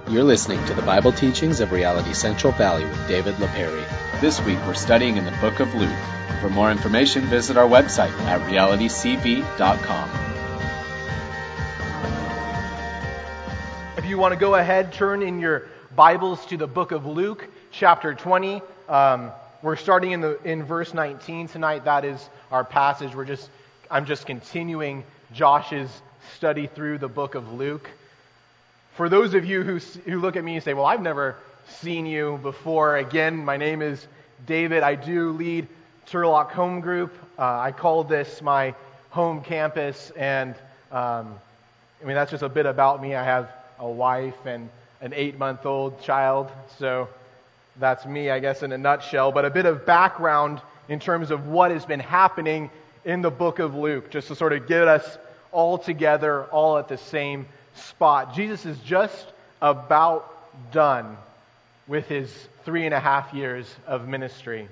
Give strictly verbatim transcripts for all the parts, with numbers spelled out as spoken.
You're listening to the Bible teachings of Reality Central Valley with David LaPerry. This week we're studying in the book of Luke. For more information, visit our website at reality c v dot com. If you want to go ahead, turn in your Bibles to the book of Luke, chapter twenty. Um, we're starting in the in verse nineteen tonight. That is our passage. We're just I'm just continuing Josh's study through the book of Luke. For those of you who who look at me and say, "Well, I've never seen you before," again, my name is David. I do lead Turlock Home Group. Uh, I call this my home campus, and um, I mean that's just a bit about me. I have a wife and an eight-month-old child, so that's me, I guess, in a nutshell. But a bit of background in terms of what has been happening in the book of Luke, just to sort of get us all together, all at the same spot. Jesus is just about done with his three and a half years of ministry.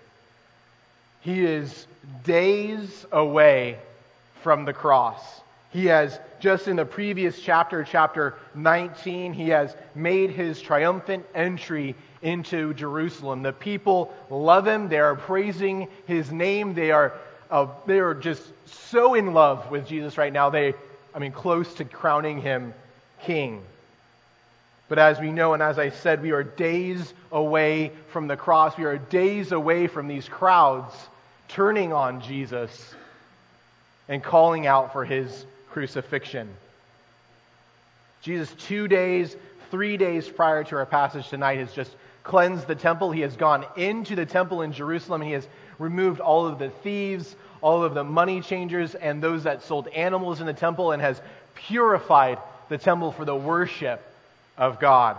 He is days away from the cross. He has, just in the previous chapter, chapter nineteen, he has made his triumphant entry into Jerusalem. The people love him. They are praising his name. They are uh, they are just so in love with Jesus right now. They, I mean, close to crowning him king. But as we know, and as I said, we are days away from the cross. We are days away from these crowds turning on Jesus and calling out for his crucifixion. Jesus, two days, three days prior to our passage tonight, has just cleansed the temple. He has gone into the temple in Jerusalem. He has removed all of the thieves, all of the money changers, and those that sold animals in the temple, and has purified the temple for the worship of God.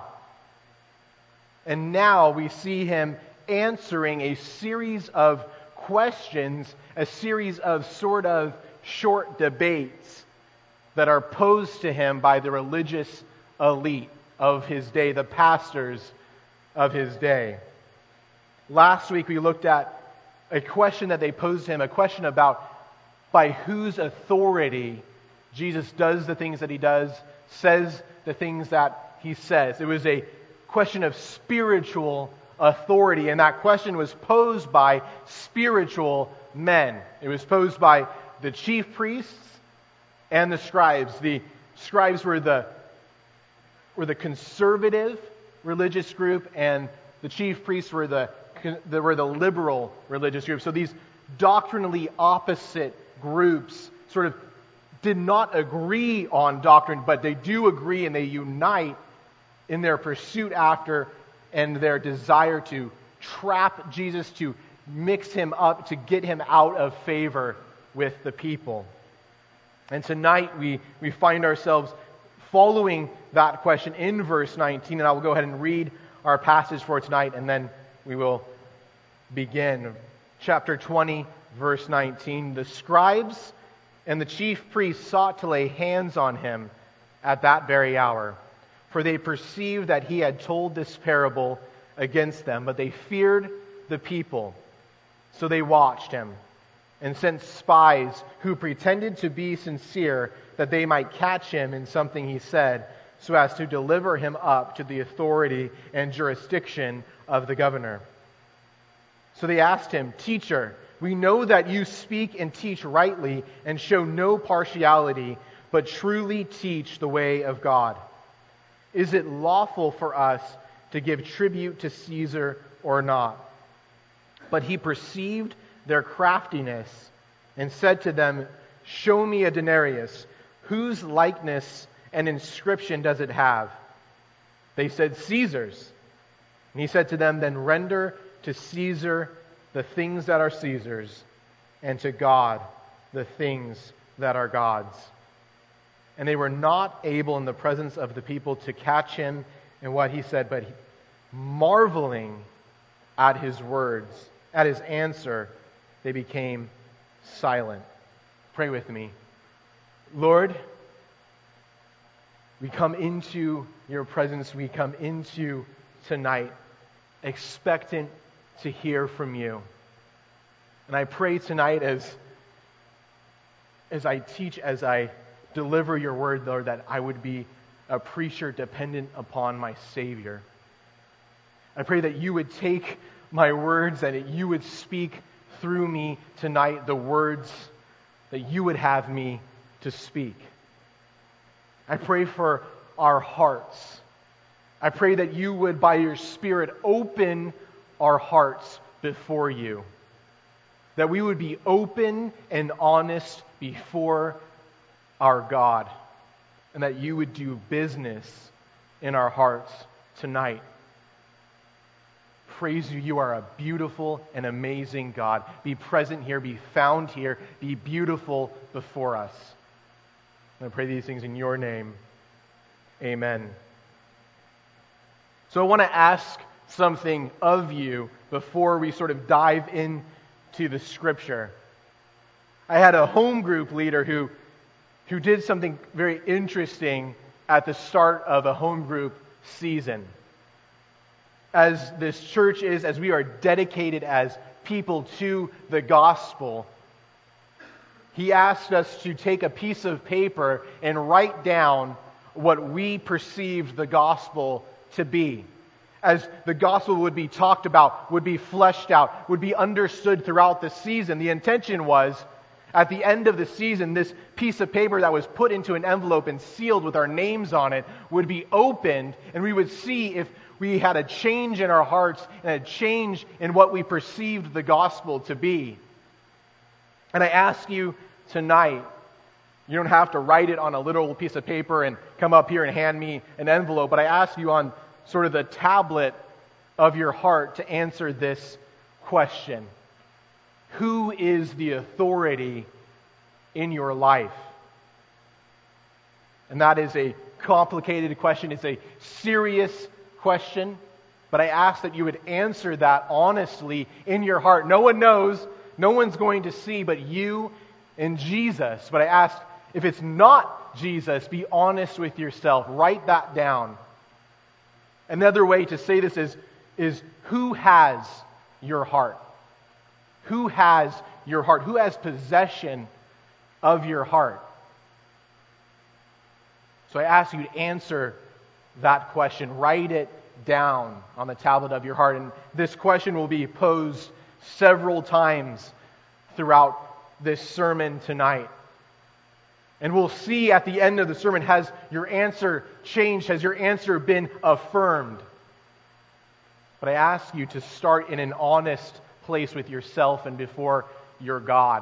And now we see him answering a series of questions, a series of sort of short debates that are posed to him by the religious elite of his day, the pastors of his day. Last week we looked at a question that they posed to him, a question about by whose authority Jesus does the things that he does, says the things that he says. It was a question of spiritual authority, and that question was posed by spiritual men. It was posed by the chief priests and the scribes. The scribes were the were the conservative religious group, and the chief priests were the, the were the liberal religious group. So these doctrinally opposite groups sort of did not agree on doctrine, but they do agree and they unite in their pursuit after and their desire to trap Jesus, to mix him up, to get him out of favor with the people. And tonight we, we find ourselves following that question in verse nineteen, and I will go ahead and read our passage for tonight, and then we will begin. Chapter twenty, verse nineteen. The scribes and the chief priests sought to lay hands on him at that very hour, for they perceived that he had told this parable against them, but they feared the people. So they watched him and sent spies who pretended to be sincere, that they might catch him in something he said, so as to deliver him up to the authority and jurisdiction of the governor. So they asked him, "Teacher, we know that you speak and teach rightly and show no partiality, but truly teach the way of God. Is it lawful for us to give tribute to Caesar or not?" But he perceived their craftiness and said to them, "Show me a denarius. Whose likeness and inscription does it have?" They said, "Caesar's." And he said to them, "Then render to Caesar the things that are Caesar's, and to God the things that are God's." And they were not able in the presence of the people to catch him in what he said, but marveling at his words, at his answer, they became silent. Pray with me. Lord, we come into your presence, we come into tonight expectant to hear from you. And I pray tonight as, as I teach, as I deliver your word, Lord, that I would be a preacher dependent upon my Savior. I pray that you would take my words and that you would speak through me tonight the words that you would have me to speak. I pray for our hearts. I pray that you would, by your Spirit, open our hearts before you. That we would be open and honest before our God. And that you would do business in our hearts tonight. Praise you. You are a beautiful and amazing God. Be present here. Be found here. Be beautiful before us. And I pray these things in your name. Amen. So I want to ask something of you before we sort of dive into the Scripture. I had a home group leader who, who did something very interesting at the start of a home group season. As this church is, as we are dedicated as people to the gospel, he asked us to take a piece of paper and write down what we perceived the gospel to be. As the gospel would be talked about, would be fleshed out, would be understood throughout the season. The intention was, at the end of the season, this piece of paper that was put into an envelope and sealed with our names on it would be opened, and we would see if we had a change in our hearts and a change in what we perceived the gospel to be. And I ask you tonight, you don't have to write it on a literal piece of paper and come up here and hand me an envelope, but I ask you on sort of the tablet of your heart to answer this question. Who is the authority in your life? And that is a complicated question. It's a serious question, but I ask that you would answer that honestly in your heart. No one knows, no one's going to see but you and Jesus. But I ask, if it's not Jesus, be honest with yourself. Write that down. Another way to say this is, is who has your heart? Who has your heart? Who has possession of your heart? So I ask you to answer that question. Write it down on the tablet of your heart. And this question will be posed several times throughout this sermon tonight. And we'll see at the end of the sermon, has your answer changed? Has your answer been affirmed? But I ask you to start in an honest place with yourself and before your God.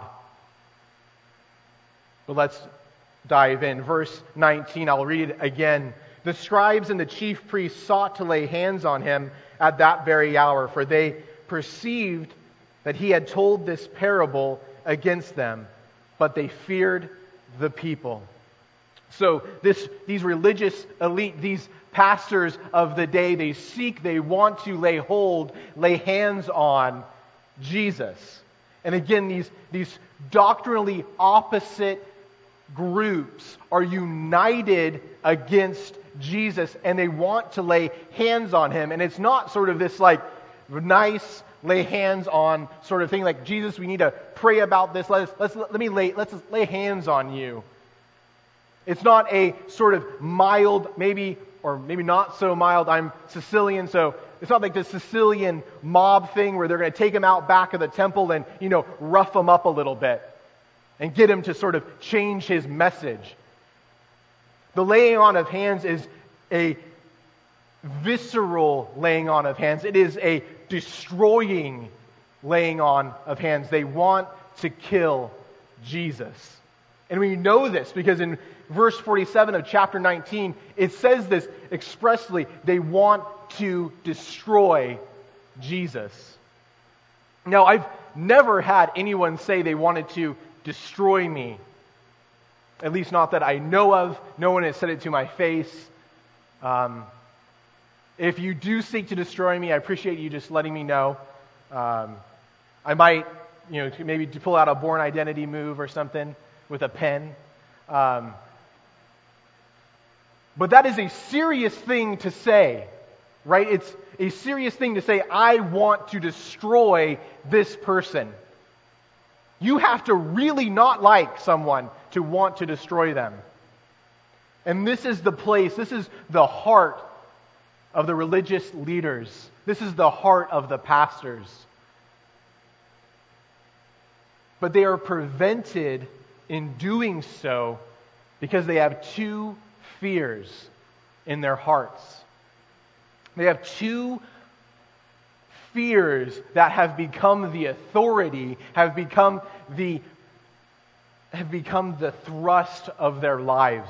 But let's dive in. Verse nineteen, I'll read it again. The scribes and the chief priests sought to lay hands on him at that very hour, for they perceived that he had told this parable against them, but they feared the people. So this, these religious elite, these pastors of the day, they seek, they want to lay hold, lay hands on Jesus. And again, these, these doctrinally opposite groups are united against Jesus, and they want to lay hands on him. And it's not sort of this like nice lay hands on sort of thing, like, Jesus, we need to pray about this. Let us, let's let me lay let's lay hands on you. It's not a sort of mild, maybe or maybe not so mild. I'm Sicilian, so it's not like the Sicilian mob thing where they're going to take him out back of the temple and, you know, rough him up a little bit and get him to sort of change his message. The laying on of hands is a visceral laying on of hands. It is a destroying laying on of hands. They want to kill Jesus. And we know this because in verse forty-seven of chapter nineteen, it says this expressly. They want to destroy Jesus. Now, I've never had anyone say they wanted to destroy me. At least not that I know of. No one has said it to my face. Um, if you do seek to destroy me, I appreciate you just letting me know. Um, I might, you know, maybe to pull out a Born Identity move or something with a pen. Um, but that is a serious thing to say, right? It's a serious thing to say, I want to destroy this person. You have to really not like someone to want to destroy them. And this is the place, this is the heart of the religious leaders. This is the heart of the pastors. But they are prevented in doing so because they have two fears in their hearts. They have two fears that have become the authority, have become the have become the thrust of their lives.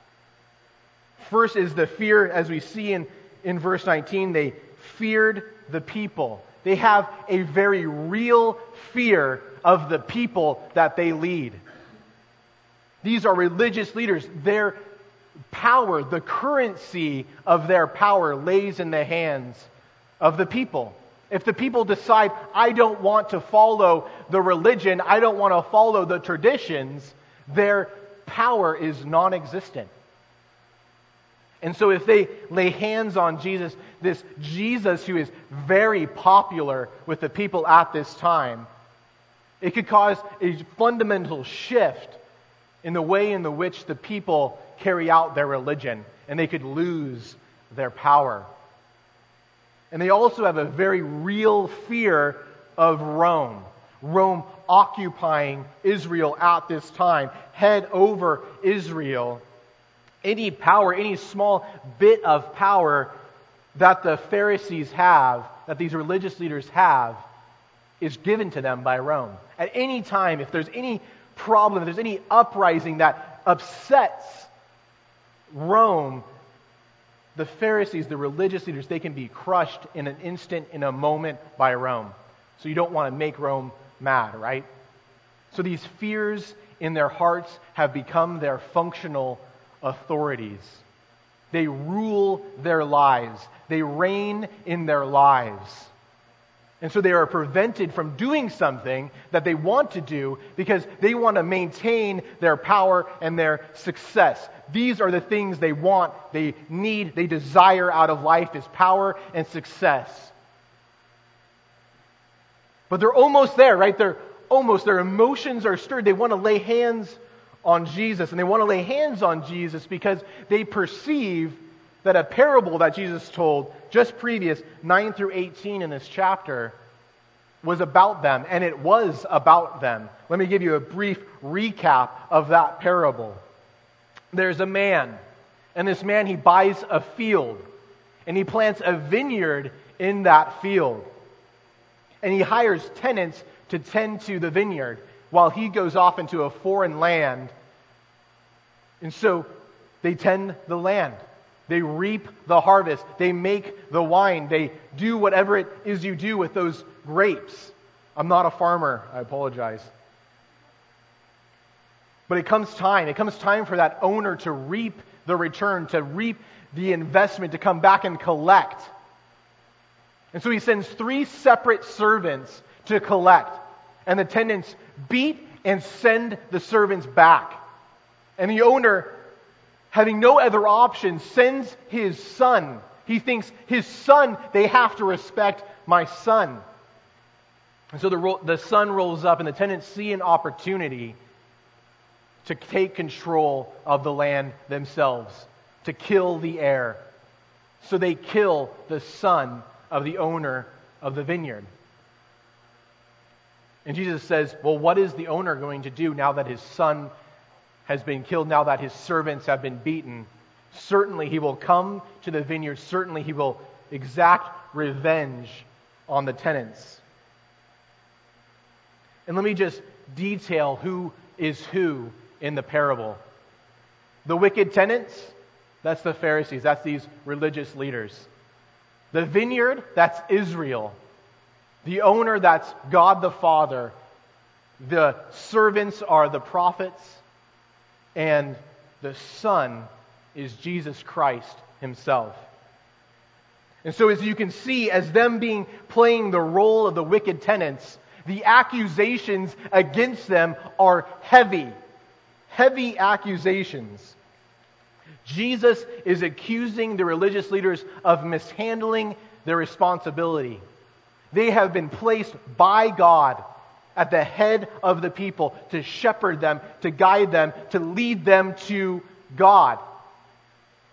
First is the fear, as we see in, in verse nineteen, they feared the people. They have a very real fear of the people that they lead. These are religious leaders. Their power, the currency of their power lays in the hands of the people. If the people decide, I don't want to follow the religion, I don't want to follow the traditions, their power is non-existent. And so if they lay hands on Jesus, this Jesus who is very popular with the people at this time, it could cause a fundamental shift in the way in the which the people carry out their religion, and they could lose their power. And they also have a very real fear of Rome. Rome occupying Israel at this time, head over Israel. Any power, any small bit of power that the Pharisees have, that these religious leaders have, is given to them by Rome. At any time, if there's any problem, if there's any uprising that upsets Rome, the Pharisees, the religious leaders, they can be crushed in an instant, in a moment by Rome. So you don't want to make Rome mad, right? So these fears in their hearts have become their functional authorities. They rule their lives. They reign in their lives. And so they are prevented from doing something that they want to do because they want to maintain their power and their success. These are the things they want, they need, they desire out of life, is power and success. But they're almost there, right? They're almost, their emotions are stirred. They want to lay hands on Jesus, and they want to lay hands on Jesus because they perceive that a parable that Jesus told just previous, nine through eighteen in this chapter, was about them, and it was about them. Let me give you a brief recap of that parable. There's a man, and this man, he buys a field, and he plants a vineyard in that field. And he hires tenants to tend to the vineyard while he goes off into a foreign land. And so they tend the land. They reap the harvest. They make the wine. They do whatever it is you do with those grapes. I'm not a farmer. I apologize. But it comes time. It comes time for that owner to reap the return, to reap the investment, to come back and collect. And so he sends three separate servants to collect. And the tenants beat and send the servants back. And the owner, having no other option, sends his son. He thinks his son, they have to respect my son. And so the, ro- the son rolls up, and the tenants see an opportunity to take control of the land themselves, to kill the heir. So they kill the son of the owner of the vineyard. And Jesus says, well, what is the owner going to do now that his son has been killed, now that his servants have been beaten? Certainly he will come to the vineyard. Certainly he will exact revenge on the tenants. And let me just detail who is who in the parable. The wicked tenants, that's the Pharisees. That's these religious leaders. The vineyard, that's Israel. The owner, that's God the Father. The servants are the prophets. And the Son is Jesus Christ himself. And so as you can see, as them being playing the role of the wicked tenants, the accusations against them are heavy. Heavy accusations. Jesus is accusing the religious leaders of mishandling their responsibility. They have been placed by God at the head of the people to shepherd them, to guide them, to lead them to God.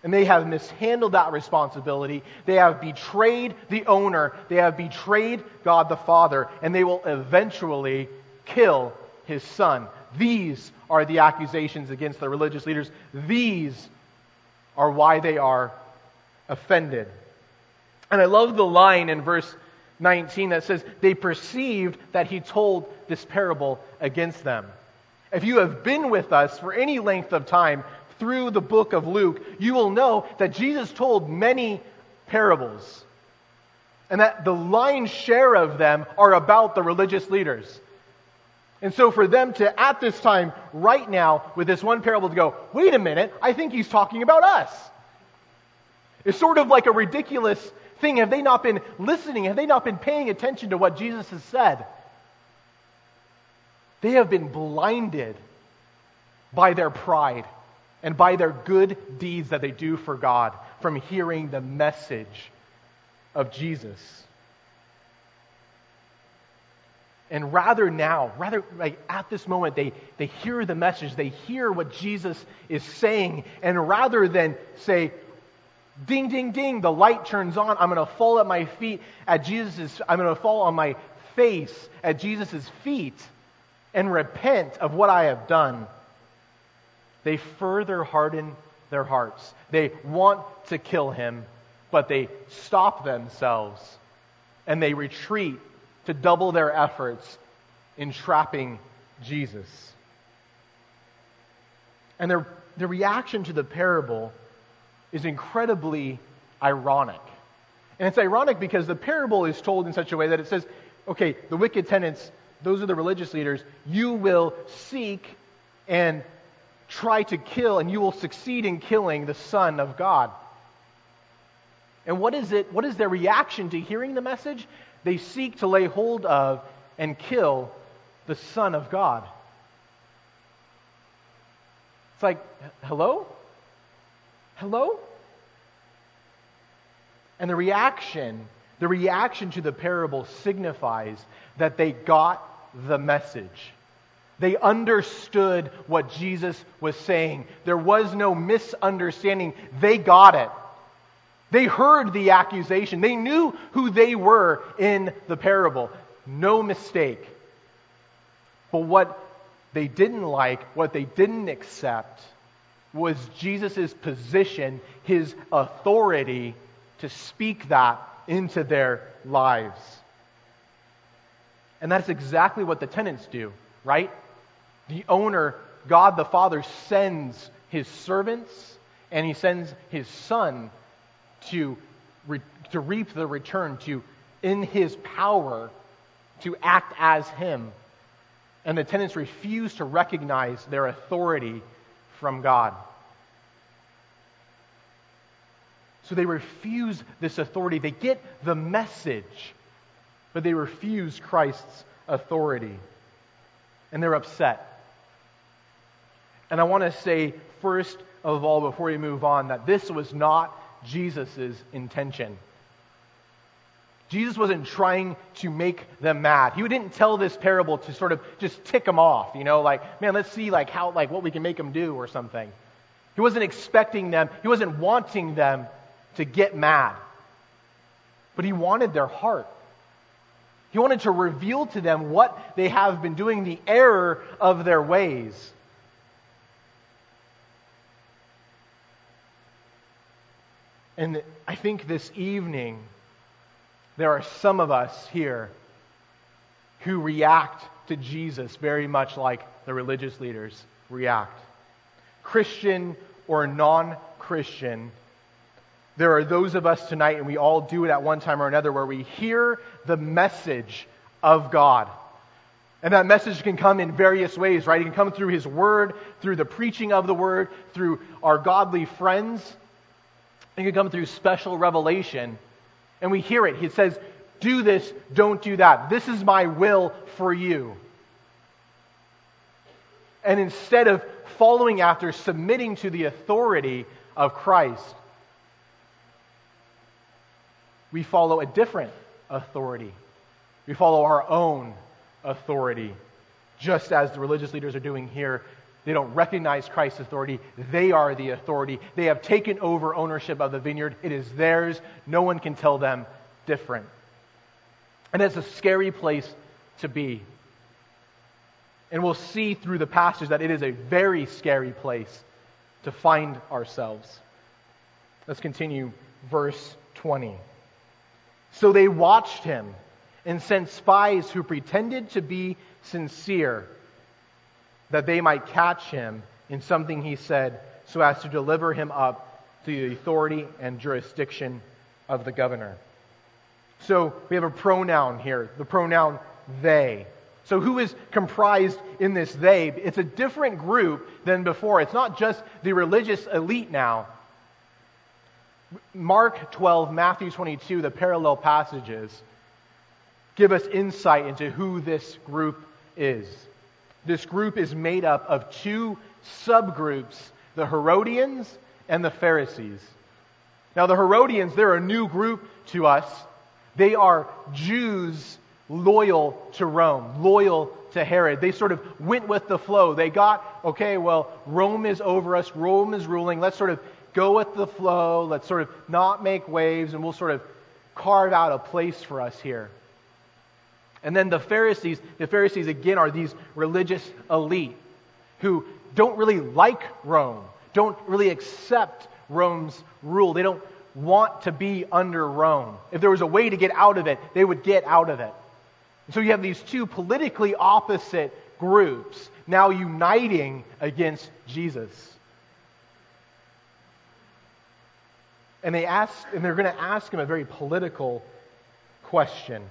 And they have mishandled that responsibility. They have betrayed the owner. They have betrayed God the Father. And they will eventually kill his son. These are the accusations against the religious leaders. These are why they are offended. And I love the line in verse nineteen that says, they perceived that he told this parable against them. If you have been with us for any length of time through the book of Luke, you will know that Jesus told many parables. And that the lion's share of them are about the religious leaders. And so for them to, at this time, right now, with this one parable to go, wait a minute, I think he's talking about us. It's sort of like a ridiculous thing. Have they not been listening? Have they not been paying attention to what Jesus has said? They have been blinded by their pride and by their good deeds that they do for God from hearing the message of Jesus. And rather now, rather like at this moment, they, they hear the message, they hear what Jesus is saying, and rather than say, ding, ding, ding, the light turns on, I'm going to fall at my feet at Jesus's, I'm going to fall on my face at Jesus' feet and repent of what I have done. They further harden their hearts. They want to kill him, but they stop themselves and they retreat to double their efforts in trapping Jesus. And their, their reaction to the parable is incredibly ironic. And it's ironic because the parable is told in such a way that it says, okay, the wicked tenants, those are the religious leaders, you will seek and try to kill, and you will succeed in killing the Son of God. And what is it? What is their reaction to hearing the message? They seek to lay hold of and kill the Son of God. It's like, hello? Hello? And the reaction, the reaction to the parable signifies that they got the message. They understood what Jesus was saying. There was no misunderstanding. They got it. They heard the accusation. They knew who they were in the parable. No mistake. But what they didn't like, what they didn't accept, was Jesus' position, his authority to speak that into their lives. And that's exactly what the tenants do, right? The owner, God the Father, sends his servants and he sends his Son to, re- to reap the return, to, in his power, to act as him. And the tenants refuse to recognize their authority from God. So they refuse this authority. They get the message, but they refuse Christ's authority. And they're upset. And I want to say, first of all, before we move on, that this was not Jesus' intention. Jesus wasn't trying to make them mad. He didn't tell this parable to sort of just tick them off, you know, like, man, let's see like how like what we can make them do or something. He wasn't expecting them, he wasn't wanting them to get mad. But he wanted their heart. He wanted to reveal to them what they have been doing, the error of their ways. And I think this evening, there are some of us here who react to Jesus very much like the religious leaders react. Christian or non-Christian, there are those of us tonight, and we all do it at one time or another, where we hear the message of God. And that message can come in various ways, right? It can come through His Word, through the preaching of the Word, through our godly friends. It can come through special revelation. And we hear it. He says, do this, don't do that. This is my will for you. And instead of following after, submitting to the authority of Christ, we follow a different authority. We follow our own authority, just as the religious leaders are doing here They don't recognize Christ's authority. They are the authority. They have taken over ownership of the vineyard. It is theirs. No one can tell them different. And it's a scary place to be. And we'll see through the passage that it is a very scary place to find ourselves. Let's continue verse twenty. So they watched him and sent spies who pretended to be sincere, that they might catch him in something he said, so as to deliver him up to the authority and jurisdiction of the governor. So we have a pronoun here, the pronoun they. So who is comprised in this they? It's a different group than before. It's not just the religious elite now. Mark twelve, Matthew twenty-two, the parallel passages, give us insight into who this group is. This group is made up of two subgroups, the Herodians and the Pharisees. Now the Herodians, they're a new group to us. They are Jews loyal to Rome, loyal to Herod. They sort of went with the flow. They got, okay, well, Rome is over us, Rome is ruling, let's sort of go with the flow, let's sort of not make waves, and we'll sort of carve out a place for us here. And then the Pharisees, the Pharisees again are these religious elite who don't really like Rome, don't really accept Rome's rule. They don't want to be under Rome. If there was a way to get out of it, they would get out of it. So you have these two politically opposite groups now uniting against Jesus. And they ask, and they're going to ask him a very political question.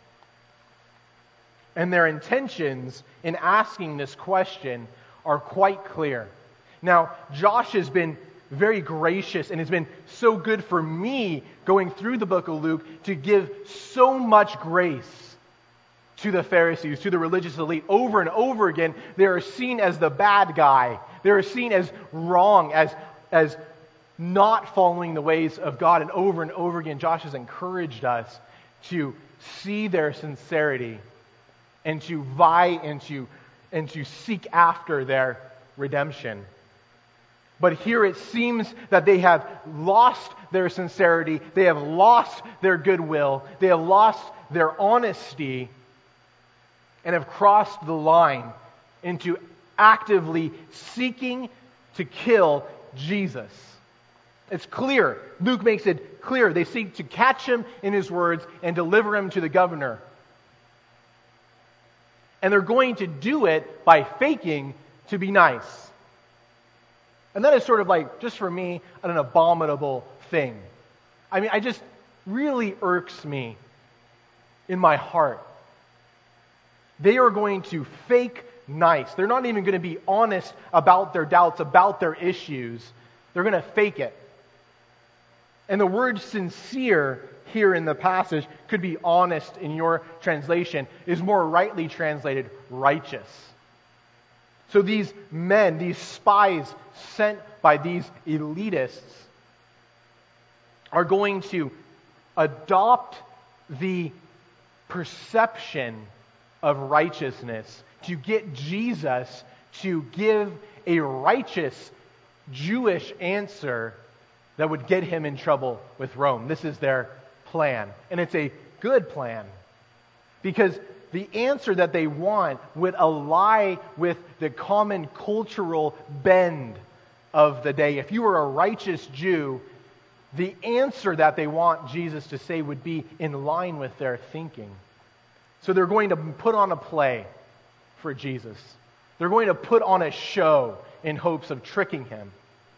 And their intentions in asking this question are quite clear. Now, Josh has been very gracious and has been so good for me going through the book of Luke to give so much grace to the Pharisees, to the religious elite. Over and over again, they are seen as the bad guy. They are seen as wrong, as, as not following the ways of God. And over and over again, Josh has encouraged us to see their sincerity and to vie and to, and to seek after their redemption. But here it seems that they have lost their sincerity, they have lost their goodwill, they have lost their honesty, and have crossed the line into actively seeking to kill Jesus. It's clear. Luke makes it clear. They seek to catch him in his words and deliver him to the governor. And they're going to do it by faking to be nice. And that is sort of like, just for me, an abominable thing. I mean, I just really irks me in my heart. They are going to fake nice. They're not even going to be honest about their doubts, about their issues. They're going to fake it. And the word sincere here in the passage could be honest in your translation, is more rightly translated righteous. So these men, these spies sent by these elitists are going to adopt the perception of righteousness to get Jesus to give a righteous Jewish answer that would get him in trouble with Rome. This is their plan. And it's a good plan. Because the answer that they want would ally with the common cultural bend of the day. If you were a righteous Jew, the answer that they want Jesus to say would be in line with their thinking. So they're going to put on a play for Jesus. They're going to put on a show in hopes of tricking him.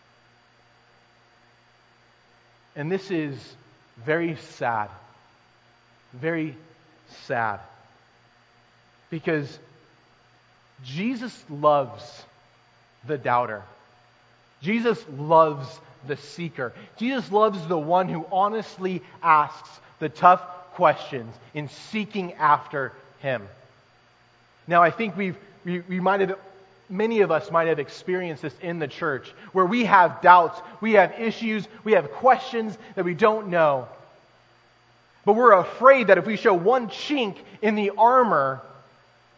And this is very sad. Very sad. Because Jesus loves the doubter. Jesus loves the seeker. Jesus loves the one who honestly asks the tough questions in seeking after him. Now, I think we've we, we might have many of us might have experienced this in the church, where we have doubts, we have issues, we have questions that we don't know. But we're afraid that if we show one chink in the armor,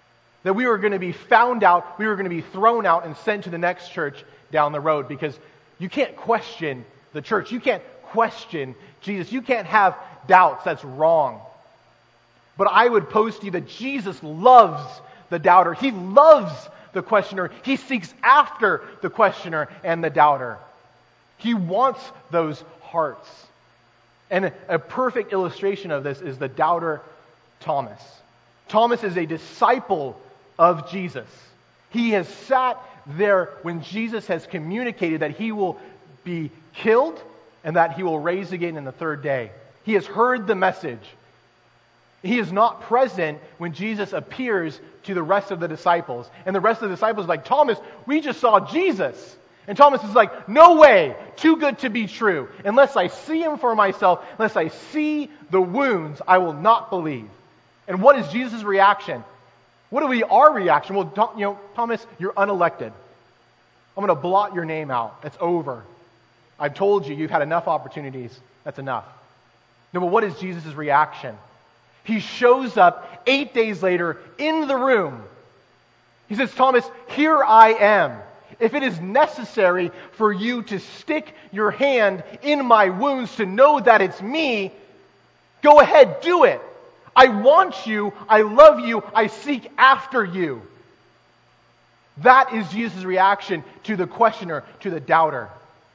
That we were going to be found out, we were going to be thrown out and sent to the next church down the road, because you can't question the church. You can't question Jesus. You can't have doubts. That's wrong. But I would pose to you that Jesus loves the doubter. He loves the questioner. He seeks after the questioner and the doubter. He wants those hearts. And a, a perfect illustration of this is the doubter Thomas. Thomas is a disciple of Jesus. He has sat there when Jesus has communicated that he will be killed and that he will rise again in the third day. He has heard the message. He is not present when Jesus appears to the rest of the disciples. And the rest of the disciples are like, Thomas, we just saw Jesus. And Thomas is like, no way, too good to be true. Unless I see him for myself, unless I see the wounds, I will not believe. And what is Jesus' reaction? What will be our reaction? Well, you know, Thomas, you're unelected. I'm going to blot your name out. It's over. I've told you, you've had enough opportunities. That's enough. No, but what is Jesus' reaction? He shows up eight days later in the room. He says, Thomas, here I am. If it is necessary for you to stick your hand in my wounds to know that it's me, go ahead, do it. I want you. I love you. I seek after you. That is Jesus' reaction to the questioner, to the doubter.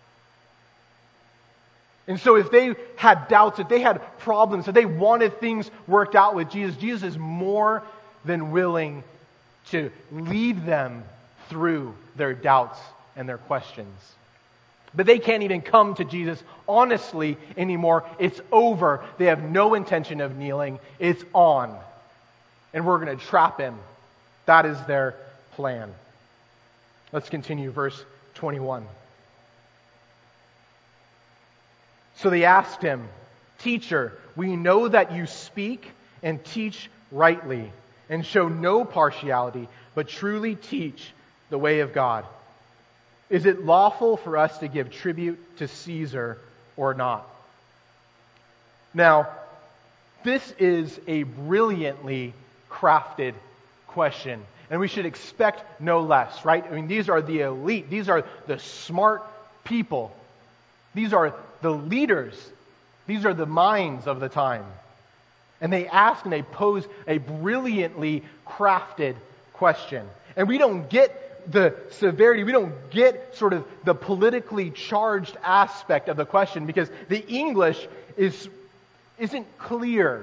And so if they had doubts, if they had problems, if they wanted things worked out with Jesus, Jesus is more than willing to lead them through their doubts and their questions. But they can't even come to Jesus honestly anymore. It's over. They have no intention of kneeling. It's on. And we're going to trap him. That is their plan. Let's continue, verse twenty-one. So they asked him, Teacher, we know that you speak and teach rightly and show no partiality, but truly teach the way of God. Is it lawful for us to give tribute to Caesar or not? Now, this is a brilliantly crafted question, and we should expect no less, right? I mean, these are the elite. These are the smart people. These are the leaders. These are the minds of the time. And they ask and they pose a brilliantly crafted question. And we don't get the severity, we don't get sort of the politically charged aspect of the question because the English is, isn't clear.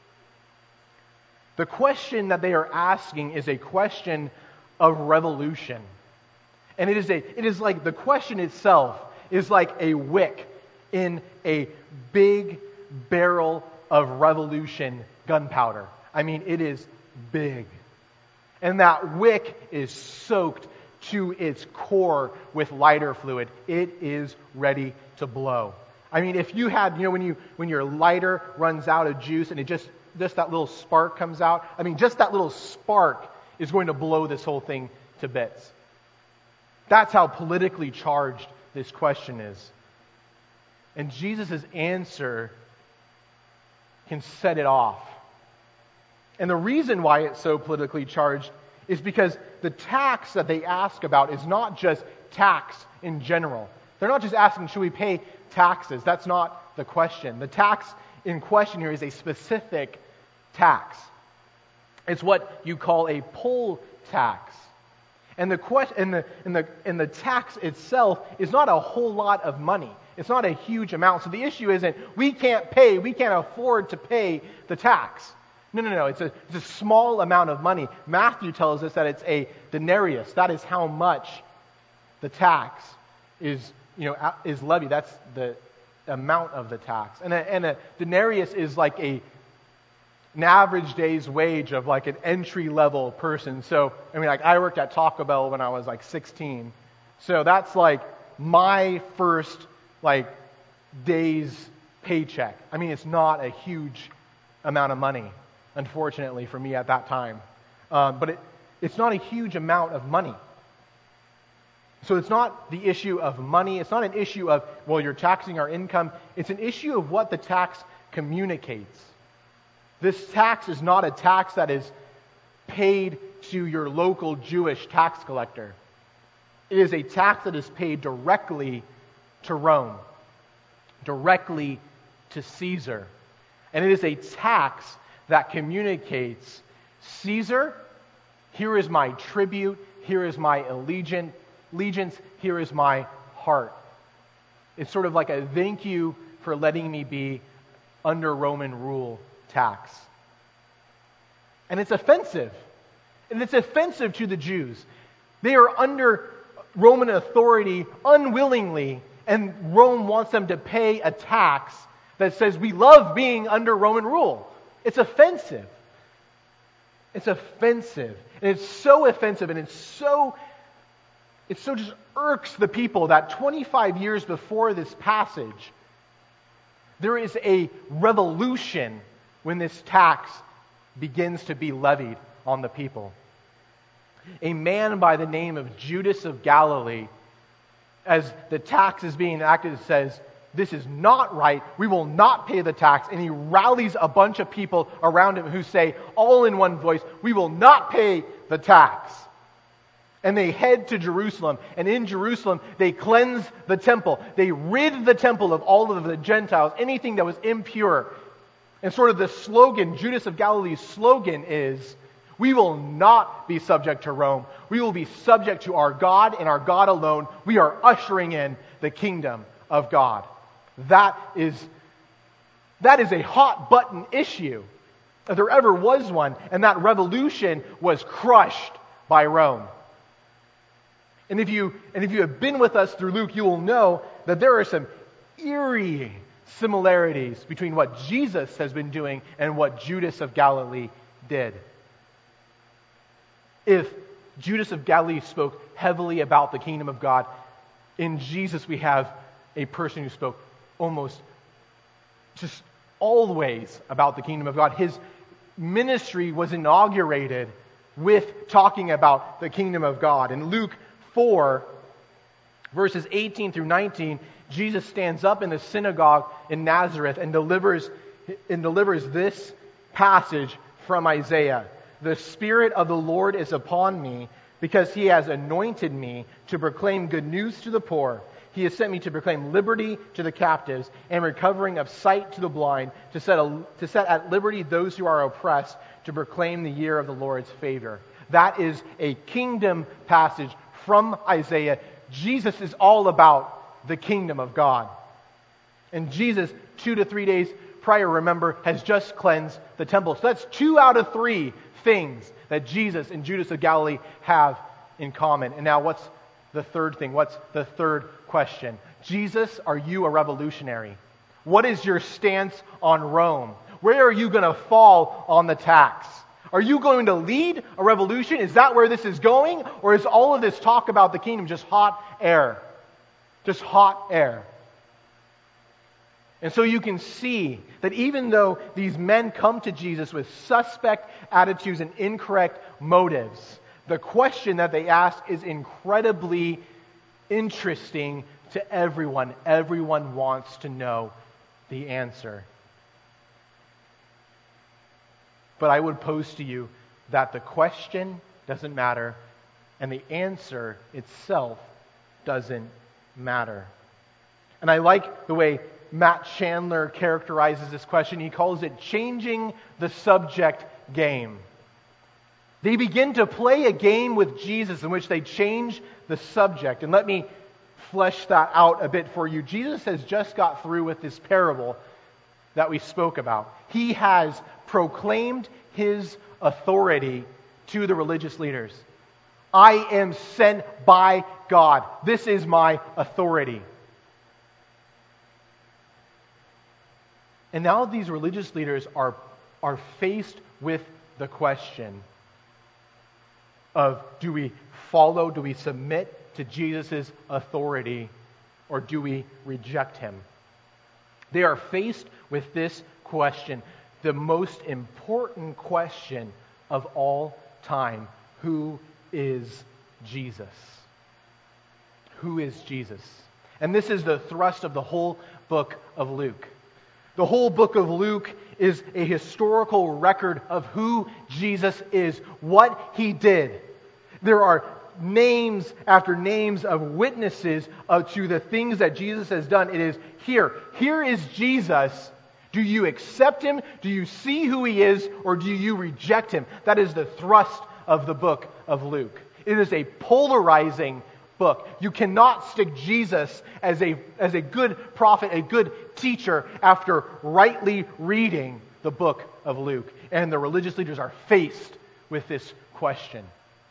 The question that they are asking is a question of revolution. And it is a it is like the question itself is like a wick in a big barrel of revolution gunpowder. I mean, it is big. And that wick is soaked to its core with lighter fluid. It is ready to blow. I mean, if you had, you know, when you when your lighter runs out of juice and it just just that little spark comes out, I mean, just that little spark is going to blow this whole thing to bits. That's how politically charged this question is. And Jesus' answer can set it off. And the reason why it's so politically charged is because the tax that they ask about is not just tax in general. They're not just asking, should we pay taxes? That's not the question. The tax in question here is a specific tax. It's what you call a poll tax. And the question, and the and the and the tax itself is not a whole lot of money. It's not a huge amount. So the issue isn't we can't pay, we can't afford to pay the tax. No, no, no. It's a it's a small amount of money. Matthew tells us that it's a denarius. That is how much the tax is, you know, is levied. That's the amount of the tax. And a, and a denarius is like a an average day's wage of like an entry-level person. So, I mean, like I worked at Taco Bell when I was like sixteen. So that's like my first like day's paycheck. I mean, it's not a huge amount of money, unfortunately for me at that time. Um, but it, it's not a huge amount of money. So it's not the issue of money. It's not an issue of, well, you're taxing our income. It's an issue of what the tax communicates. This tax is not a tax that is paid to your local Jewish tax collector. It is a tax that is paid directly to Rome, directly to Caesar. And it is a tax that communicates, Caesar, here is my tribute, here is my allegiance, allegiance, here is my heart. It's sort of like a thank you for letting me be under Roman rule tax. And it's offensive. And it's offensive to the Jews. They are under Roman authority unwillingly, and Rome wants them to pay a tax that says we love being under Roman rule. It's offensive. It's offensive. And it's so offensive, and it's so it so just irks the people that twenty-five years before this passage, there is a revolution when this tax begins to be levied on the people. A man by the name of Judas of Galilee, as the tax is being enacted, says, this is not right, we will not pay the tax. And he rallies a bunch of people around him who say, all in one voice, we will not pay the tax. And they head to Jerusalem. And in Jerusalem, they cleanse the temple. They rid the temple of all of the Gentiles, anything that was impure. And sort of the slogan, Judas of Galilee's slogan is, we will not be subject to Rome. We will be subject to our God and our God alone. We are ushering in the kingdom of God. That is, that is a hot button issue, if there ever was one. And that revolution was crushed by Rome. And if you and if you have been with us through Luke, you will know that there are some eerie similarities between what Jesus has been doing and what Judas of Galilee did. If Judas of Galilee spoke heavily about the kingdom of God, in Jesus we have a person who spoke almost just always about the kingdom of God. His ministry was inaugurated with talking about the kingdom of God. In Luke four, verses eighteen through nineteen, Jesus stands up in the synagogue in Nazareth and delivers, and delivers this passage from Isaiah. The Spirit of the Lord is upon me, because He has anointed me to proclaim good news to the poor. He has sent me to proclaim liberty to the captives and recovering of sight to the blind, to set, a, to set at liberty those who are oppressed, to proclaim the year of the Lord's favor. That is a kingdom passage from Isaiah. Jesus is all about the kingdom of God. And Jesus, two to three days prior, remember, has just cleansed the temple. So that's two out of three things that Jesus and Judas of Galilee have in common. And now what's the third thing? What's the third question? Jesus, are you a revolutionary? What is your stance on Rome? Where are you going to fall on the tax? Are you going to lead a revolution? Is that where this is going? Or is all of this talk about the kingdom just hot air? Just hot air. And so you can see that even though these men come to Jesus with suspect attitudes and incorrect motives, the question that they ask is incredibly interesting to everyone. Everyone wants to know the answer. But I would pose to you that the question doesn't matter, and the answer itself doesn't matter. And I like the way Matt Chandler characterizes this question. He calls it changing the subject game. They begin to play a game with Jesus in which they change the subject. And let me flesh that out a bit for you. Jesus has just got through with this parable that we spoke about. He has proclaimed His authority to the religious leaders. I am sent by God. This is my authority. And now these religious leaders are, are faced with the question of, do we follow, do we submit to Jesus' authority, or do we reject Him? They are faced with this question, the most important question of all time. Who is Jesus? Who is Jesus? And this is the thrust of the whole book of Luke. The whole book of Luke is a historical record of who Jesus is, what he did. There are names after names of witnesses uh, to the things that Jesus has done. It is here. Here is Jesus. Do you accept him? Do you see who he is? Or do you reject him? That is the thrust of the book of Luke. It is a polarizing book. You cannot stick Jesus as a, as a good prophet, a good teacher, after rightly reading the book of Luke. And the religious leaders are faced with this question.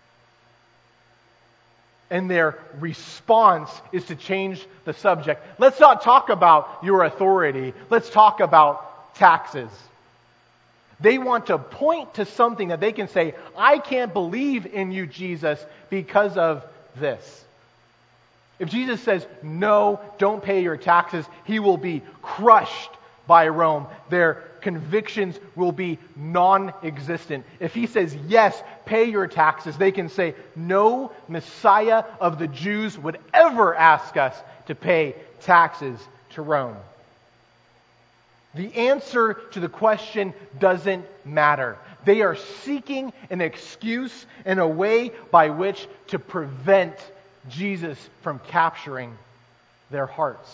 And their response is to change the subject. Let's not talk about your authority. Let's talk about taxes. They want to point to something that they can say, I can't believe in you, Jesus, because of this. If Jesus says, no, don't pay your taxes, he will be crushed by Rome. Their convictions will be non-existent. If he says, yes, pay your taxes, they can say, no Messiah of the Jews would ever ask us to pay taxes to Rome. The answer to the question doesn't matter. They are seeking an excuse and a way by which to prevent Jesus from capturing their hearts.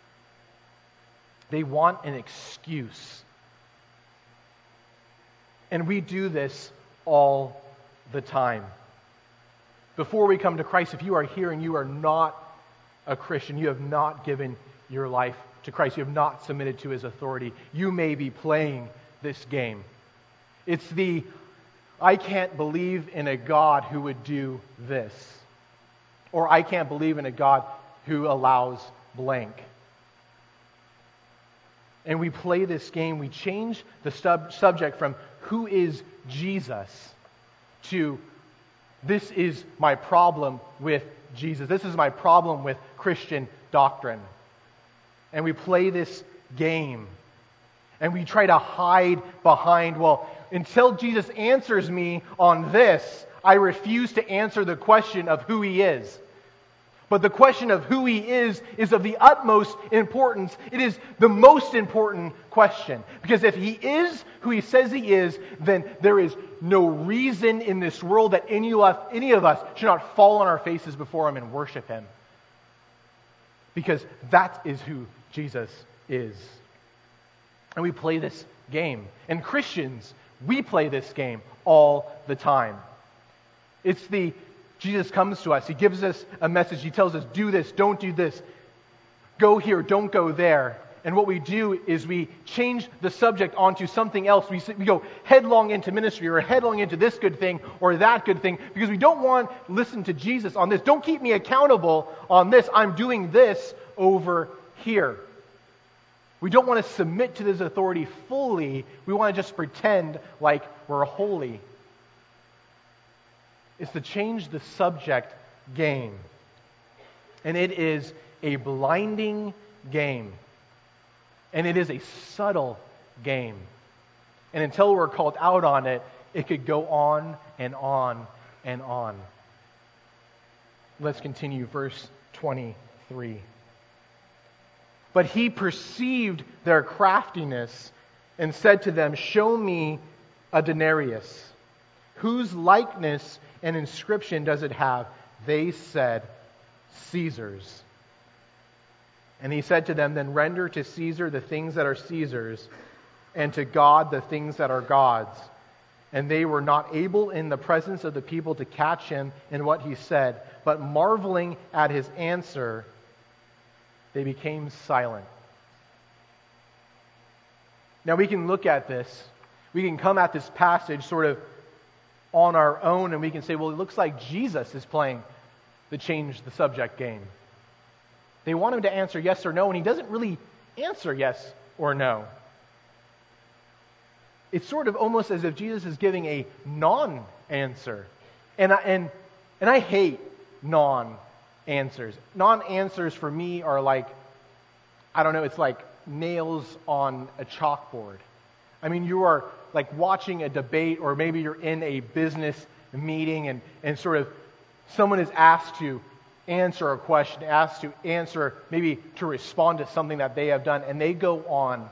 They want an excuse. And we do this all the time. Before we come to Christ, if you are here and you are not a Christian, you have not given your life to Christ, you have not submitted to his authority, you may be playing this game. It's the, I can't believe in a God who would do this. Or I can't believe in a God who allows blank. And we play this game, we change the sub- subject from who is Jesus to this is my problem with Jesus. This is my problem with Christian doctrine. And we play this game. And we try to hide behind, well, until Jesus answers me on this, I refuse to answer the question of who he is. But the question of who he is is of the utmost importance. It is the most important question. Because if he is who he says he is, then there is no reason in this world that any of us, any of us should not fall on our faces before him and worship him. Because that is who Jesus is. And we play this game. And Christians, we play this game all the time. It's the Jesus comes to us. He gives us a message. He tells us, do this, don't do this. Go here, don't go there. And what we do is we change the subject onto something else. We, we go headlong into ministry or headlong into this good thing or that good thing because we don't want to listen to Jesus on this. Don't keep me accountable on this. I'm doing this over here. We don't want to submit to this authority fully. We want to just pretend like we're holy. It's to change the subject game. And it is a blinding game. And it is a subtle game. And until we're called out on it, it could go on and on and on. Let's continue, verse twenty-three. But he perceived their craftiness and said to them, show me a denarius. Whose likeness and inscription does it have? They said, Caesar's. And he said to them, then render to Caesar the things that are Caesar's, and to God the things that are God's. And they were not able in the presence of the people to catch him in what he said, but marveling at his answer, they became silent. Now we can look at this, we can come at this passage sort of on our own, and we can say, well, it looks like Jesus is playing the change the subject game. They want him to answer yes or no, and he doesn't really answer yes or no. It's sort of almost as if Jesus is giving a non-answer. And I, and, and I hate non-answers. Non-answers for me are like, I don't know, it's like nails on a chalkboard. I mean, you are like watching a debate, or maybe you're in a business meeting and, and sort of someone is asked to answer a question, asked to answer, maybe to respond to something that they have done, and they go on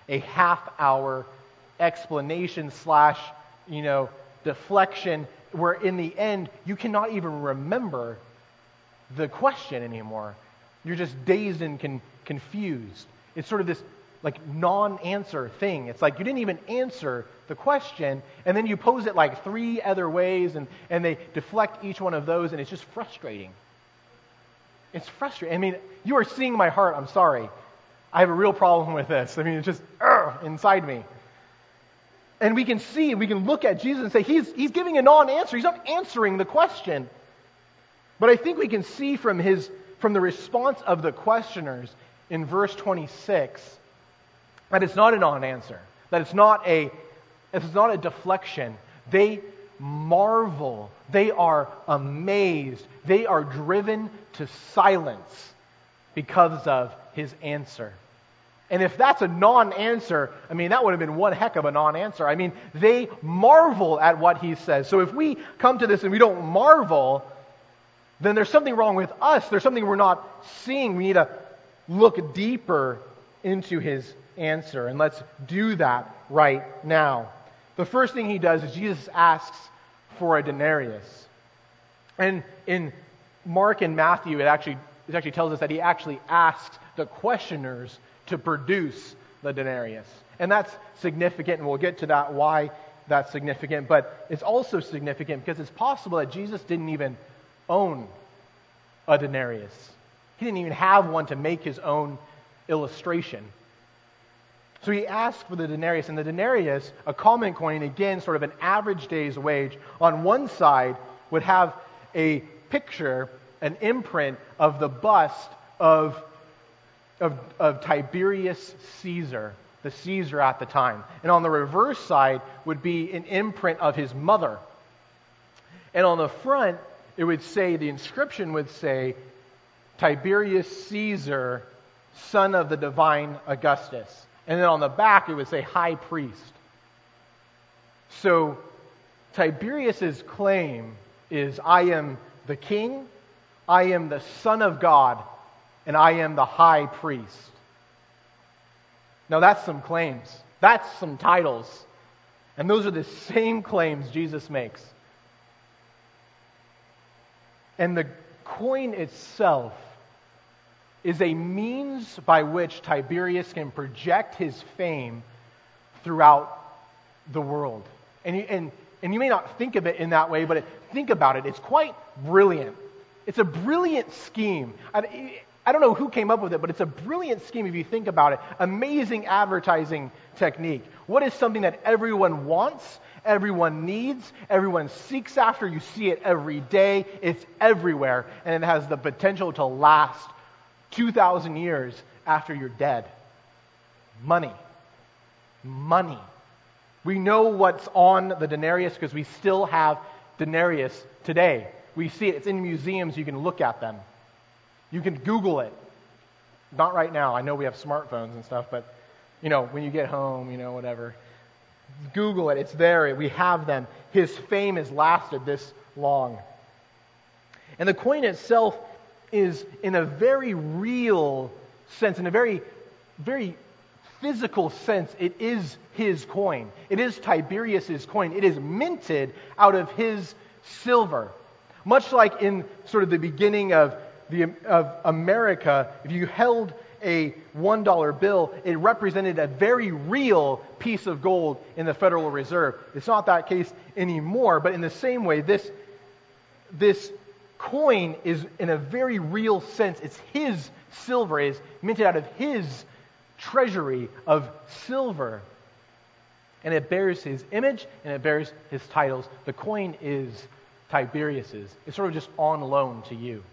a half-hour explanation slash, you know, deflection where in the end you cannot even remember the question anymore. You're just dazed and con- confused. It's sort of this like non-answer thing. It's like you didn't even answer the question, and then you pose it like three other ways, and, and they deflect each one of those, and it's just frustrating. It's frustrating. I mean, you are seeing my heart. I'm sorry. I have a real problem with this. I mean, it's just uh, inside me. And we can see, we can look at Jesus and say, he's, he's giving a non-answer. He's not answering the question. But I think we can see from his from the response of the questioners in verse twenty-six that it's not a non-answer, that it's not a it's not a deflection. They marvel. They are amazed. They are driven to silence because of his answer. And if that's a non-answer, I mean, that would have been one heck of a non-answer. I mean, they marvel at what he says. So if we come to this and we don't marvel, then there's something wrong with us. There's something we're not seeing. We need to look deeper into his answer. And let's do that right now. The first thing he does is Jesus asks for a denarius. And in Mark and Matthew, it actually, it actually tells us that he actually asks the questioners to produce the denarius. And that's significant, and we'll get to that, why that's significant. But it's also significant because it's possible that Jesus didn't even own a denarius. He didn't even have one to make his own illustration. So he asked for the denarius, and the denarius, a common coin, again, sort of an average day's wage, on one side would have a picture, an imprint of the bust of, of, of Tiberius Caesar, the Caesar at the time. And on the reverse side would be an imprint of his mother. And on the front, it would say, the inscription would say, Tiberius Caesar, son of the divine Augustus. And then on the back, it would say high priest. So Tiberius's claim is, I am the king, I am the son of God, and I am the high priest. Now that's some claims. That's some titles. And those are the same claims Jesus makes. And the coin itself is a means by which Tiberius can project his fame throughout the world. And you, and, and you may not think of it in that way, but it, think about it. It's quite brilliant. It's a brilliant scheme. I, I don't know who came up with it, but it's a brilliant scheme if you think about it. Amazing advertising technique. What is something that everyone wants, everyone needs, everyone seeks after? You see it every day. It's everywhere. And it has the potential to last two thousand years after you're dead. Money. Money. We know what's on the denarius because we still have denarius today. We see it. It's in museums. You can look at them. You can Google it. Not right now. I know we have smartphones and stuff, but, you know, when you get home, you know, whatever. Google it. It's there. We have them. His fame has lasted this long. And the coin itself is, in a very real sense, in a very, very physical sense, it is his coin. It is Tiberius's coin. It is minted out of his silver. Much like in sort of the beginning of the of America, if you held a one dollar bill, it represented a very real piece of gold in the Federal Reserve. It's not that case anymore, but in the same way, this this coin is, in a very real sense, it's his silver. It is minted out of his treasury of silver. And it bears his image, and it bears his titles. The coin is Tiberius's. It's sort of just on loan to you.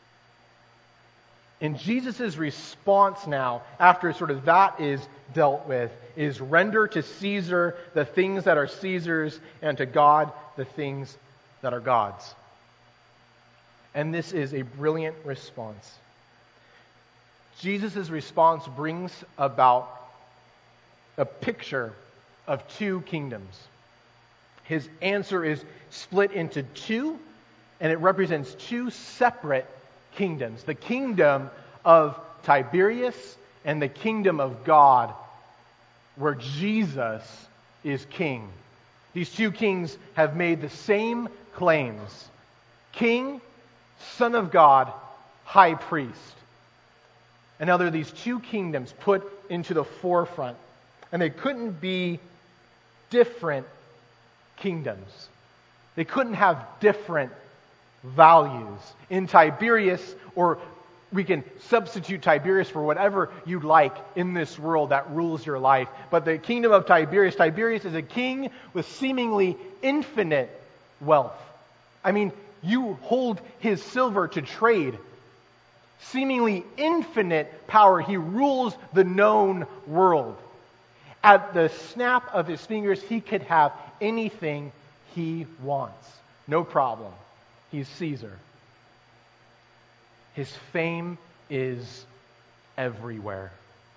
And Jesus' response now, after sort of that is dealt with, is render to Caesar the things that are Caesar's, and to God the things that are God's. And this is a brilliant response. Jesus' response brings about a picture of two kingdoms. His answer is split into two, and it represents two separate kingdoms. The kingdom of Tiberius and the kingdom of God. where Jesus is king. These two kings have made the same claims. King, Son of God, High Priest. And now there are these two kingdoms put into the forefront. And they couldn't be different kingdoms. They couldn't have different values. In Tiberias, or we can substitute Tiberias for whatever you'd like in this world that rules your life. But the kingdom of Tiberias, Tiberias is a king with seemingly infinite wealth. I mean, you hold his silver to trade. Seemingly infinite power. He rules the known world. At the snap of his fingers, he could have anything he wants. No problem. He's Caesar. His fame is everywhere.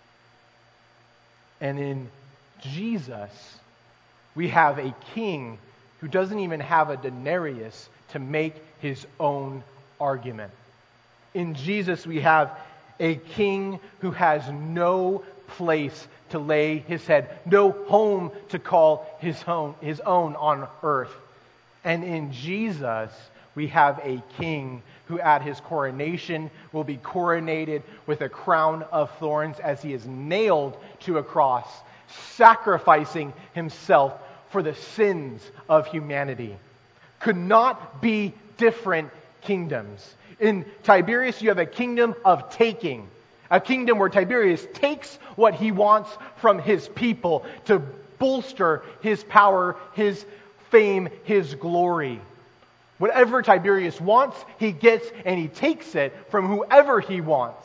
And in Jesus, we have a king who doesn't even have a denarius to make his own argument. In Jesus, we have a king who has no place to lay his head, no home to call his own, his own on earth. And in Jesus, we have a king who at his coronation will be coronated with a crown of thorns as he is nailed to a cross, sacrificing himself for the sins of humanity. Could not be different kingdoms. In Tiberias, you have a kingdom of taking. A kingdom where Tiberius takes what he wants from his people to bolster his power, his fame, his glory. Whatever Tiberius wants, he gets, and he takes it from whoever he wants.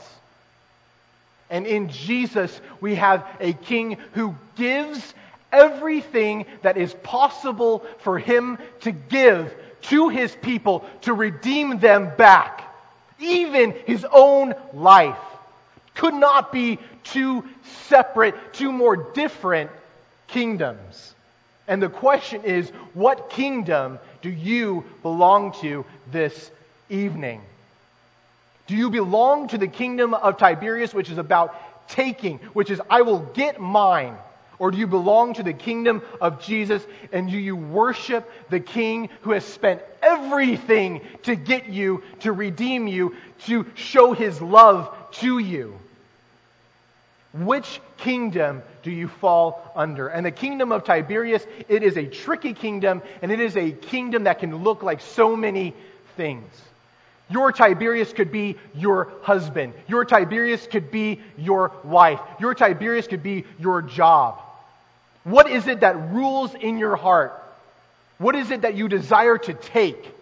And in Jesus, we have a king who gives everything that is possible for him to give to his people to redeem them back. Even his own life. Could not be two separate, two more different kingdoms. And the question is, what kingdom do you belong to this evening? Do you belong to the kingdom of Tiberias, which is about taking, which is I will get mine? Or do you belong to the kingdom of Jesus, and do you worship the king who has spent everything to get you, to redeem you, to show his love to you? Which kingdom do you fall under? And the kingdom of Tiberias, it is a tricky kingdom, and it is a kingdom that can look like so many things. Your Tiberias could be your husband. Your Tiberias could be your wife. Your Tiberias could be your job. What is it that rules in your heart? What is it that you desire to take?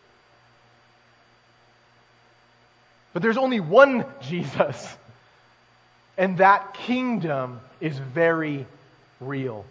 But there's only one Jesus. And that kingdom is very real.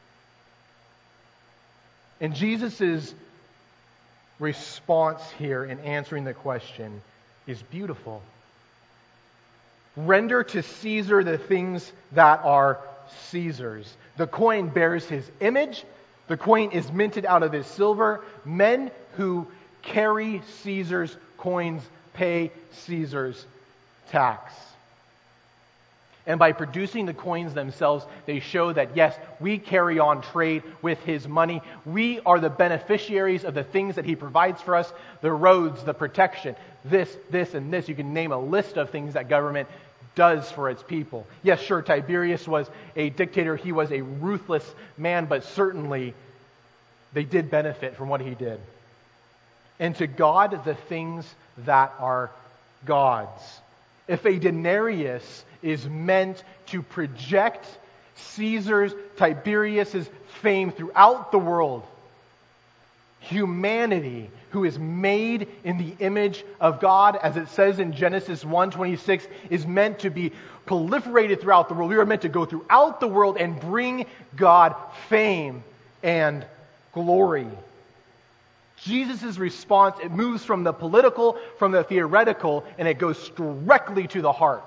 And Jesus' response here in answering the question is beautiful. Render to Caesar the things that are Caesar's. The coin bears his image. The coin is minted out of his silver. Men who carry Caesar's coins pay Caesar's tax. And by producing the coins themselves, they show that, yes, we carry on trade with his money. We are the beneficiaries of the things that he provides for us, the roads, the protection, this, this, and this. You can name a list of things that government does for its people. Yes, sure, Tiberius was a dictator. He was a ruthless man, but certainly they did benefit from what he did. And to God, the things that are God's. If a denarius is meant to project Caesar's, Tiberius's fame throughout the world, humanity, who is made in the image of God, as it says in Genesis one twenty-six, is meant to be proliferated throughout the world. We are meant to go throughout the world and bring God fame and glory. Jesus' response, it moves from the political, from the theoretical, and it goes directly to the heart.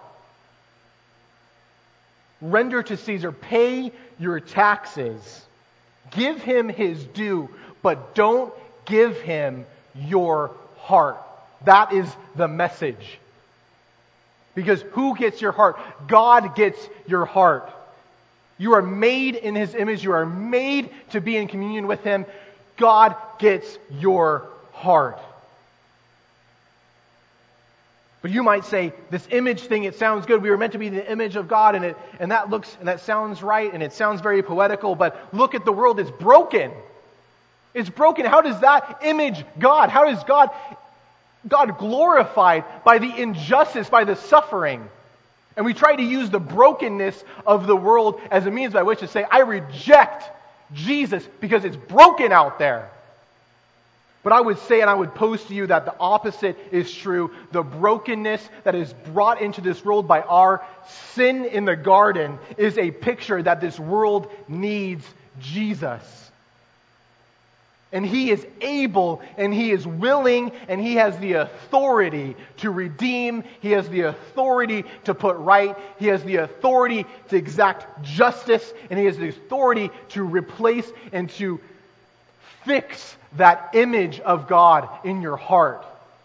Render to Caesar, pay your taxes. Give him his due, but don't give him your heart. That is the message. Because who gets your heart? God gets your heart. You are made in His image. You are made to be in communion with Him. God gets your heart. But you might say, this image thing, it sounds good. We were meant to be the image of God, and it and that looks and that sounds right, and it sounds very poetical, but look at the world, it's broken. It's broken. How does that image God? How is God God glorified by the injustice, by the suffering? And we try to use the brokenness of the world as a means by which to say, I reject Jesus because it's broken out there. But I would say and I would pose to you that the opposite is true. The brokenness that is brought into this world by our sin in the garden is a picture that this world needs Jesus. And He is able and He is willing and He has the authority to redeem. He has the authority to put right. He has the authority to exact justice. And He has the authority to replace and to fix that image of God in your heart.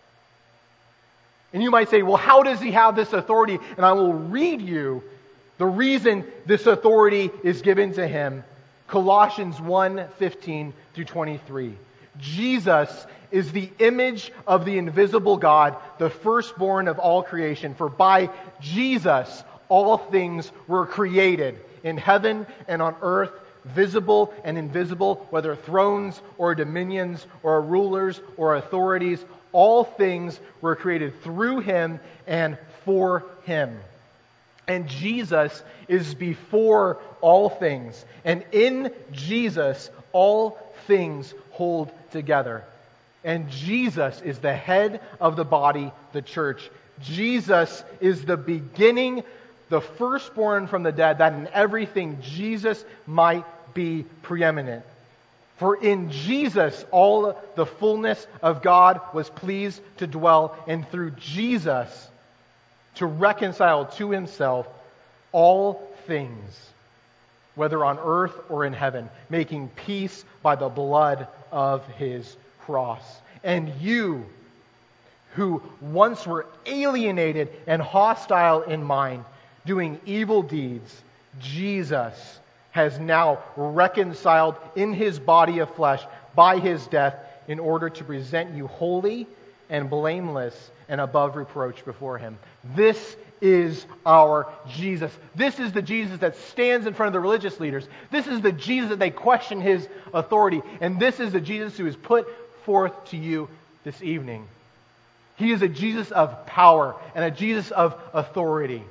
And you might say, well, how does He have this authority? And I will read you the reason this authority is given to Him. Colossians one, fifteen through twenty-three. Jesus is the image of the invisible God, the firstborn of all creation. For by Jesus all things were created, in heaven and on earth, visible and invisible, whether thrones or dominions or rulers or authorities. All things were created through Him and for Him. And Jesus is before all things. And in Jesus, all things hold together. And Jesus is the head of the body, the church. Jesus is the beginning, the firstborn from the dead, that in everything Jesus might be preeminent. For in Jesus all the fullness of God was pleased to dwell, and through Jesus to reconcile to Himself all things, whether on earth or in heaven, making peace by the blood of His cross. And you, who once were alienated and hostile in mind, doing evil deeds, Jesus has now reconciled in His body of flesh by His death in order to present you holy and blameless and above reproach before Him. This is our Jesus. This is the Jesus that stands in front of the religious leaders. This is the Jesus that they question His authority. And this is the Jesus who is put forth to you this evening. He is a Jesus of power and a Jesus of authority.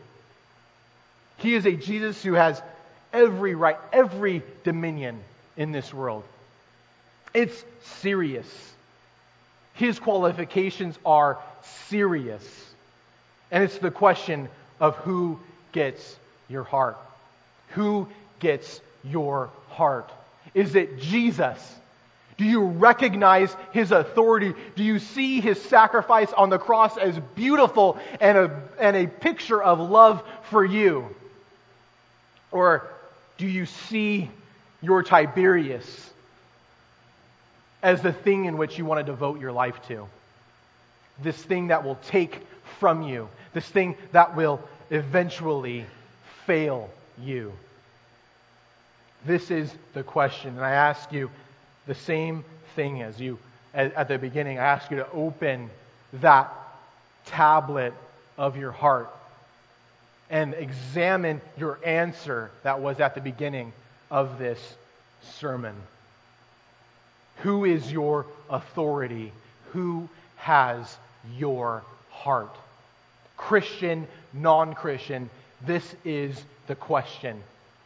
He is a Jesus who has every right, every dominion in this world. It's serious. His qualifications are serious. And it's the question of who gets your heart. Who gets your heart? Is it Jesus? Do you recognize His authority? Do you see His sacrifice on the cross as beautiful and a, and a picture of love for you? Or do you see your Tiberius as the thing in which you want to devote your life to? This thing that will take from you. This thing that will eventually fail you. This is the question. And I ask you the same thing as you, at the beginning, I ask you to open that tablet of your heart and examine your answer that was at the beginning of this sermon. Who is your authority? Who has your heart? Christian, non-Christian, this is the question.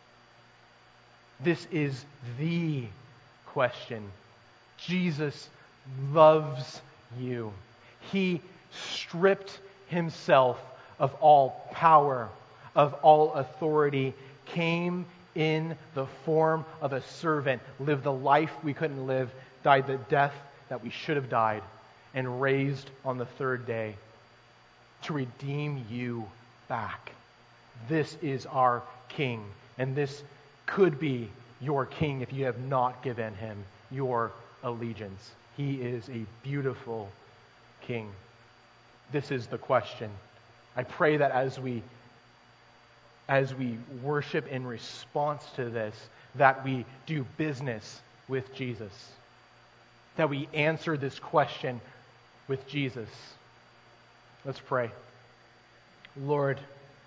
This is the question. Jesus loves you. He stripped Himself of all power, of all authority, came in the form of a servant, lived the life we couldn't live, died the death that we should have died, and raised on the third day to redeem you back. This is our King, and this could be your King if you have not given Him your allegiance. He is a beautiful King. This is the question. I pray that as we as we worship in response to this, that we do business with Jesus. That we answer this question with Jesus. Let's pray. Lord,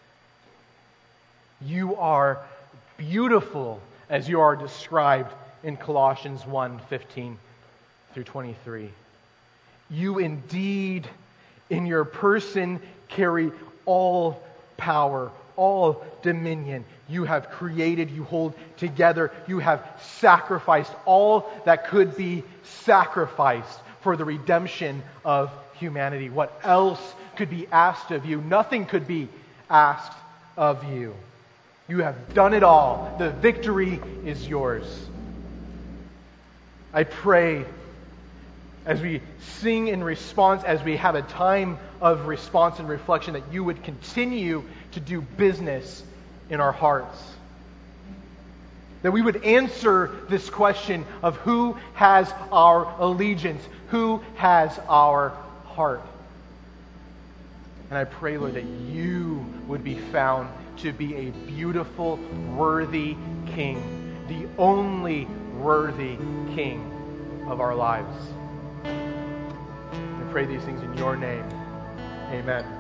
you are beautiful as you are described in Colossians one, fifteen through twenty-three. You indeed, in your person, carry all power, all dominion. You have created, you hold together, you have sacrificed all that could be sacrificed for the redemption of humanity. What else could be asked of you? Nothing could be asked of you. You have done it all. The victory is yours. I pray as we sing in response, as we have a time of response and reflection, that you would continue to do business in our hearts. That we would answer this question of who has our allegiance, who has our heart. And I pray, Lord, that you would be found to be a beautiful, worthy King, the only worthy King of our lives. I pray these things in your name. Amen.